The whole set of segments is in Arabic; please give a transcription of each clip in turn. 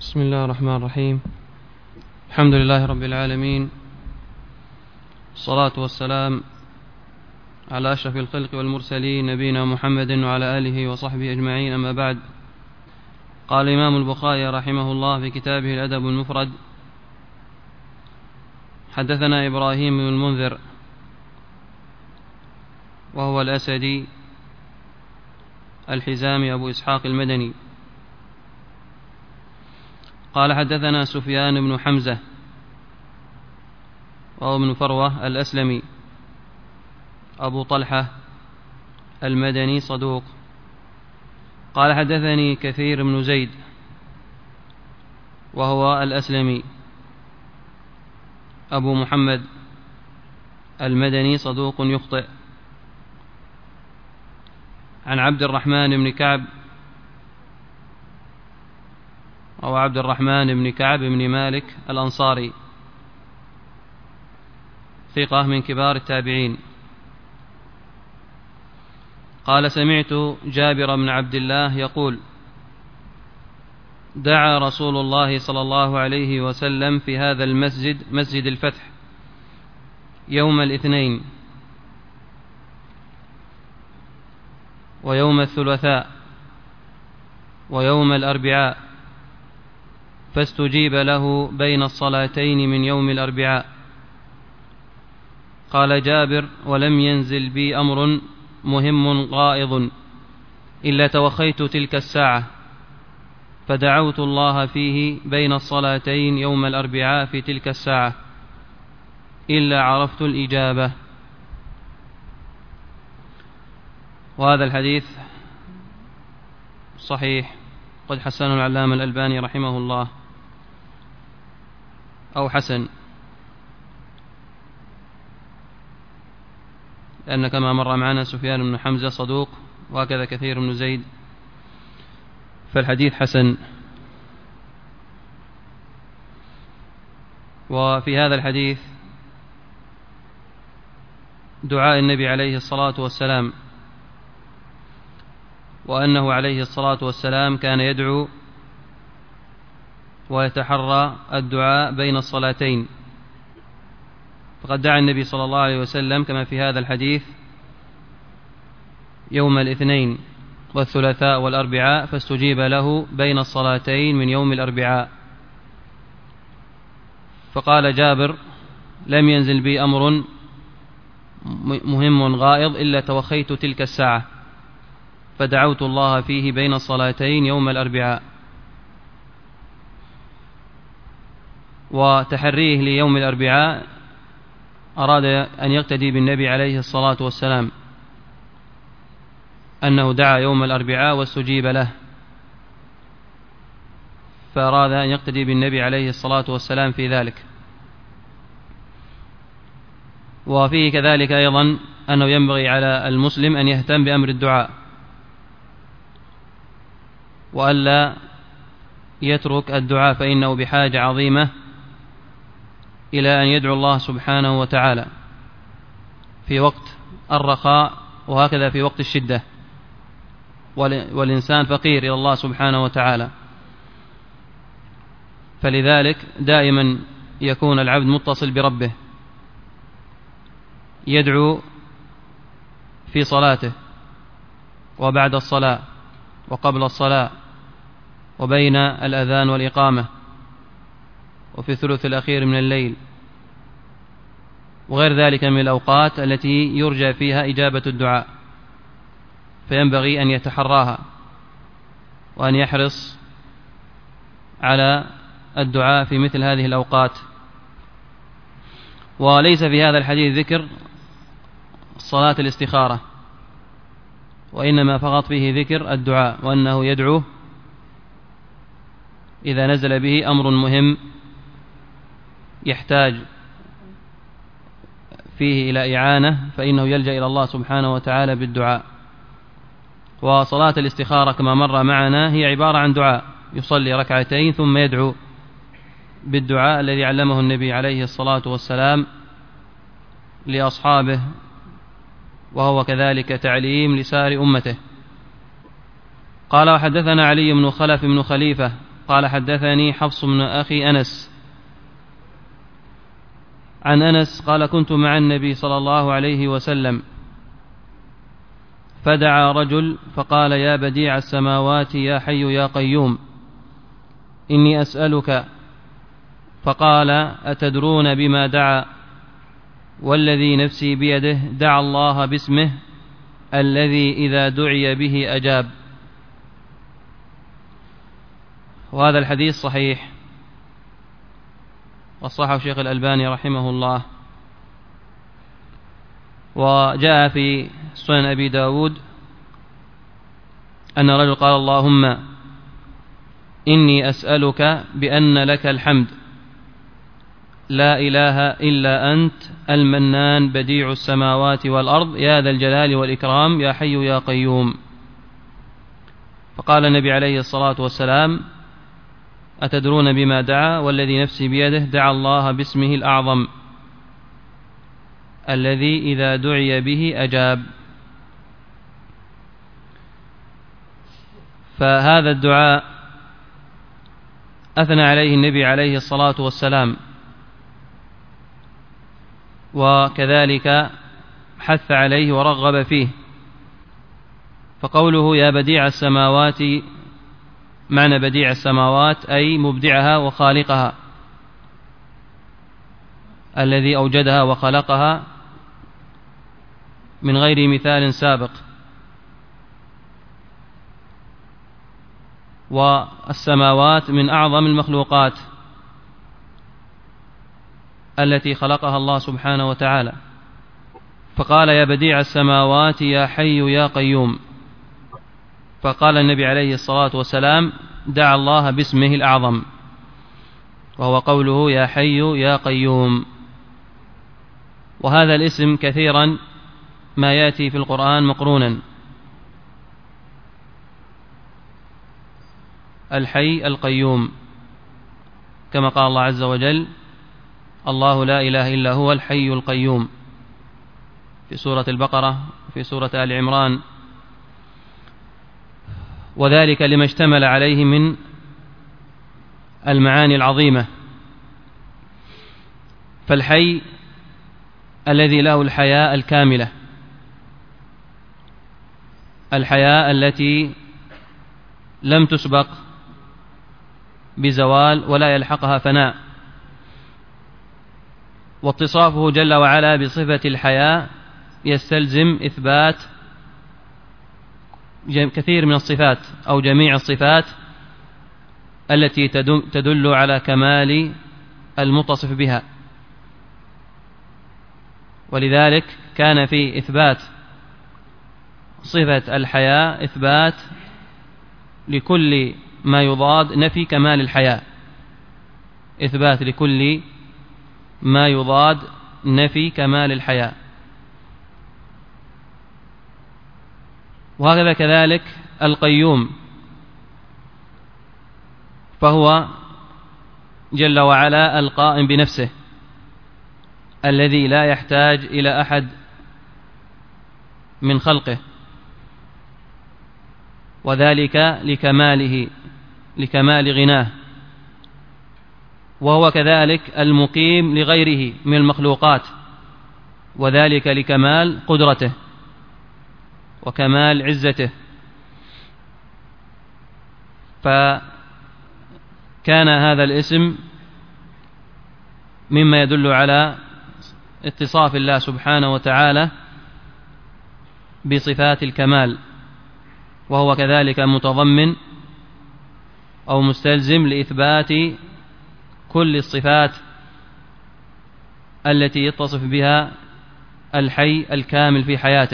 بسم الله الرحمن الرحيم. الحمد لله رب العالمين، الصلاة والسلام على أشرف الخلق والمرسلين نبينا محمد وعلى آله وصحبه أجمعين، أما بعد. قال الإمام البخاري رحمه الله في كتابه الأدب المفرد: حدثنا إبراهيم بن المنذر وهو الأسدي الحزامي أبو إسحاق المدني، قال حدثنا سفيان بن حمزة وهو ابن فروة الأسلمي أبو طلحة المدني صدوق، قال حدثني كثير بن زيد وهو الأسلمي أبو محمد المدني صدوق يخطئ، عن عبد الرحمن بن كعب أو عبد الرحمن بن كعب بن مالك الأنصاري، ثقة من كبار التابعين، قال سمعت جابر بن عبد الله يقول: دعا رسول الله صلى الله عليه وسلم في هذا المسجد، مسجد الفتح، يوم الاثنين ويوم الثلاثاء ويوم الأربعاء، فاستجيب له بين الصلاتين من يوم الأربعاء. قال جابر: ولم ينزل بي أمر مهم غائض إلا توخيت تلك الساعة، فدعوت الله فيه بين الصلاتين يوم الأربعاء في تلك الساعة إلا عرفت الإجابة. وهذا الحديث صحيح، قد حسنه العلامة الألباني رحمه الله، أو حسن، لأن كما مر معنا سفيان بن حمزة صدوق، وهكذا كثير بن زيد، فالحديث حسن. وفي هذا الحديث دعاء النبي عليه الصلاة والسلام، وأنه عليه الصلاة والسلام كان يدعو ويتحرى الدعاء بين الصلاتين، فقد دعا النبي صلى الله عليه وسلم كما في هذا الحديث يوم الاثنين والثلاثاء والأربعاء، فاستجيب له بين الصلاتين من يوم الأربعاء. فقال جابر: لم ينزل بي أمر مهم غائض إلا توخيت تلك الساعة، فدعوت الله فيه بين الصلاتين يوم الأربعاء. وتحريه ليوم الأربعاء أراد أن يقتدي بالنبي عليه الصلاة والسلام، أنه دعا يوم الأربعاء واستجيب له، فأراد أن يقتدي بالنبي عليه الصلاة والسلام في ذلك. وفيه كذلك أيضا أنه ينبغي على المسلم أن يهتم بأمر الدعاء، وألا يترك الدعاء، فإنه بحاجة عظيمة إلى أن يدعو الله سبحانه وتعالى في وقت الرخاء وهكذا في وقت الشدة، والإنسان فقير إلى الله سبحانه وتعالى، فلذلك دائما يكون العبد متصل بربه، يدعو في صلاته وبعد الصلاة وقبل الصلاة وبين الأذان والإقامة وفي الثلث الأخير من الليل، وغير ذلك من الأوقات التي يرجى فيها إجابة الدعاء، فينبغي أن يتحراها وأن يحرص على الدعاء في مثل هذه الأوقات. وليس في هذا الحديث ذكر صلاة الاستخارة، وإنما فقط فيه ذكر الدعاء، وأنه يدعو إذا نزل به أمر مهم يحتاج فيه إلى إعانة، فإنه يلجأ إلى الله سبحانه وتعالى بالدعاء. وصلاة الاستخارة كما مر معنا هي عبارة عن دعاء، يصلي ركعتين ثم يدعو بالدعاء الذي علمه النبي عليه الصلاة والسلام لأصحابه، وهو كذلك تعليم لسائر أمته. قال: وحدثنا علي بن خلف بن خليفة قال حدثني حفص بن أخي أنس عن أنس قال كنت مع النبي صلى الله عليه وسلم فدعا رجل فقال يا بديع السماوات يا حي يا قيوم إني أسألك، فقال أتدرون بما دعا؟ والذي نفسي بيده دعا الله باسمه الذي إذا دعي به أجاب. وهذا الحديث صحيح وصححه الشيخ الألباني رحمه الله. وجاء في سنن أبي داود أن رجل قال اللهم إني أسألك بأن لك الحمد لا إله إلا أنت المنان بديع السماوات والأرض يا ذا الجلال والإكرام يا حي يا قيوم. فقال النبي عليه الصلاة والسلام أتدرون بما دعا؟ والذي نفسي بيده دعا الله باسمه الأعظم الذي إذا دعي به أجاب. فهذا الدعاء أثنى عليه النبي عليه الصلاة والسلام، وكذلك حث عليه ورغب فيه. فقوله يا بديع السماوات، معنى بديع السماوات أي مبدعها وخالقها، الذي أوجدها وخلقها من غير مثال سابق. والسماوات من أعظم المخلوقات التي خلقها الله سبحانه وتعالى. فقال يا بديع السماوات يا حي يا قيوم. فقال النبي عليه الصلاة والسلام دعا الله باسمه الأعظم، وهو قوله يا حي يا قيوم. وهذا الاسم كثيرا ما يأتي في القرآن مقرونا، الحي القيوم، كما قال الله عز وجل الله لا إله إلا هو الحي القيوم في سورة البقرة في سورة آل عمران، وذلك لما اشتمل عليه من المعاني العظيمة. فالحي الذي له الحياة الكاملة، الحياة التي لم تسبق بزوال ولا يلحقها فناء. واتصافه جل وعلا بصفة الحياة يستلزم إثبات كثير من الصفات أو جميع الصفات التي تدل على كمال المتصف بها. ولذلك كان في إثبات صفة الحياة إثبات لكل ما يضاد نفي كمال الحياة، إثبات لكل ما يضاد نفي كمال الحياة. وهكذا كذلك القيوم، فهو جل وعلا القائم بنفسه الذي لا يحتاج إلى أحد من خلقه، وذلك لكماله لكمال غناه. وهو كذلك المقيم لغيره من المخلوقات، وذلك لكمال قدرته وكمال عزته. فكان هذا الاسم مما يدل على اتصاف الله سبحانه وتعالى بصفات الكمال، وهو كذلك متضمن أو مستلزم لإثبات كل الصفات التي يتصف بها الحي الكامل في حياته،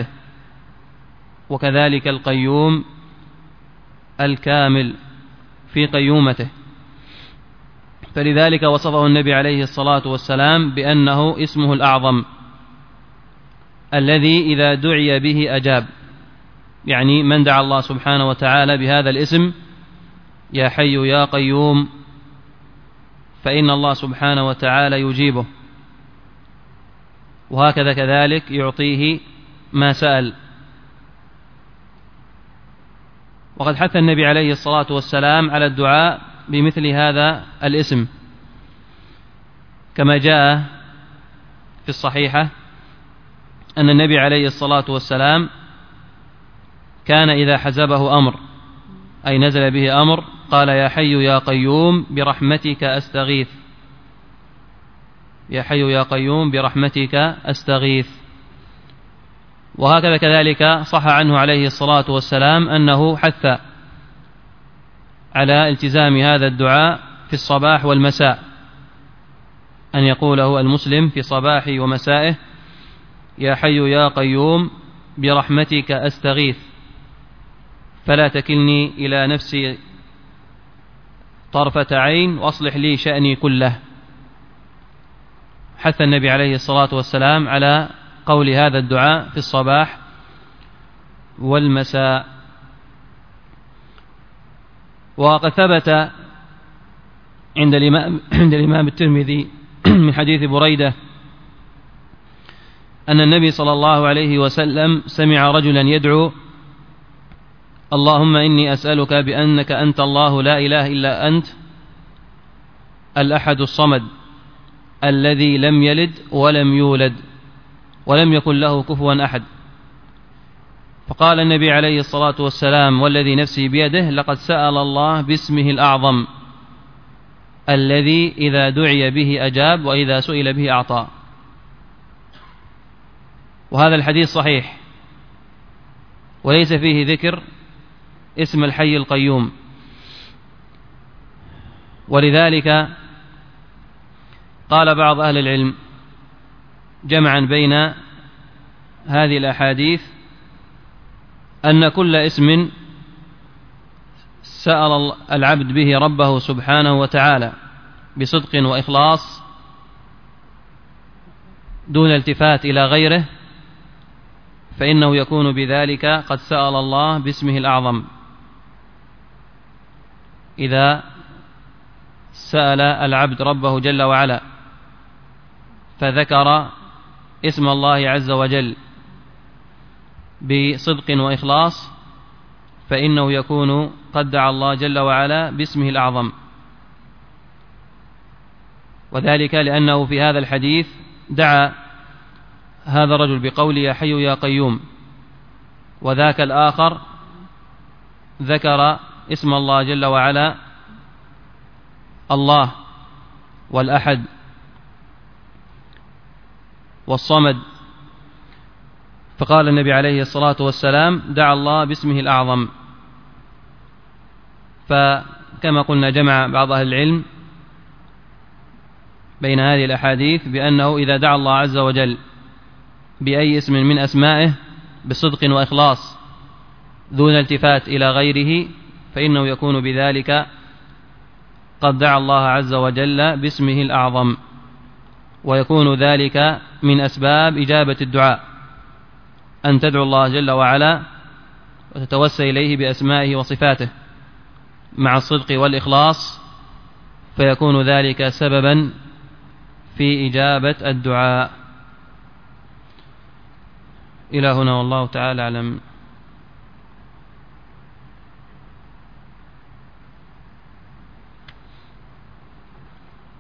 وكذلك القيوم الكامل في قيومته. فلذلك وصفه النبي عليه الصلاة والسلام بأنه اسمه الأعظم الذي إذا دعي به أجاب، يعني من دعا الله سبحانه وتعالى بهذا الاسم يا حي يا قيوم فإن الله سبحانه وتعالى يجيبه، وهكذا كذلك يعطيه ما سأل. وقد حث النبي عليه الصلاة والسلام على الدعاء بمثل هذا الاسم، كما جاء في الصحيحة أن النبي عليه الصلاة والسلام كان إذا حزبه أمر أي نزل به أمر قال: يا حي يا قيوم برحمتك أستغيث، يا حي يا قيوم برحمتك أستغيث. وهكذا كذلك صح عنه عليه الصلاة والسلام أنه حث على التزام هذا الدعاء في الصباح والمساء، أن يقوله المسلم في صباحه ومسائه: يا حي يا قيوم برحمتك أستغيث، فلا تكلني إلى نفسي طرفة عين وأصلح لي شأني كله. حث النبي عليه الصلاة والسلام على قول هذا الدعاء في الصباح والمساء. وقد ثبت عند الإمام الترمذي من حديث بريدة أن النبي صلى الله عليه وسلم سمع رجلا يدعو: اللهم إني أسألك بأنك أنت الله لا إله إلا أنت الأحد الصمد الذي لم يلد ولم يولد ولم يكن له كفوا أحد. فقال النبي عليه الصلاة والسلام: والذي نفسي بيده لقد سأل الله باسمه الأعظم الذي إذا دعي به أجاب وإذا سئل به أعطى. وهذا الحديث صحيح وليس فيه ذكر اسم الحي القيوم، ولذلك قال بعض أهل العلم جمعا بين هذه الأحاديث أن كل اسم سأل العبد به ربه سبحانه وتعالى بصدق وإخلاص دون التفات إلى غيره فإنه يكون بذلك قد سأل الله باسمه الأعظم. إذا سأل العبد ربه جل وعلا فذكر اسم الله عز وجل بصدق وإخلاص فإنه يكون قد دعا الله جل وعلا باسمه الأعظم، وذلك لأنه في هذا الحديث دعا هذا الرجل بقول يا حي يا قيوم، وذاك الآخر ذكر اسم الله جل وعلا الله والأحد والصمد، فقال النبي عليه الصلاة والسلام دعا الله باسمه الأعظم. فكما قلنا جمع بعض أهل العلم بين هذه الأحاديث بأنه إذا دعا الله عز وجل بأي اسم من أسمائه بصدق وإخلاص دون التفات إلى غيره فإنه يكون بذلك قد دعا الله عز وجل باسمه الأعظم، ويكون ذلك من أسباب إجابة الدعاء أن تدعو الله جل وعلا وتتوسل إليه بأسمائه وصفاته مع الصدق والإخلاص، فيكون ذلك سببا في إجابة الدعاء. إلى هنا والله تعالى أعلم.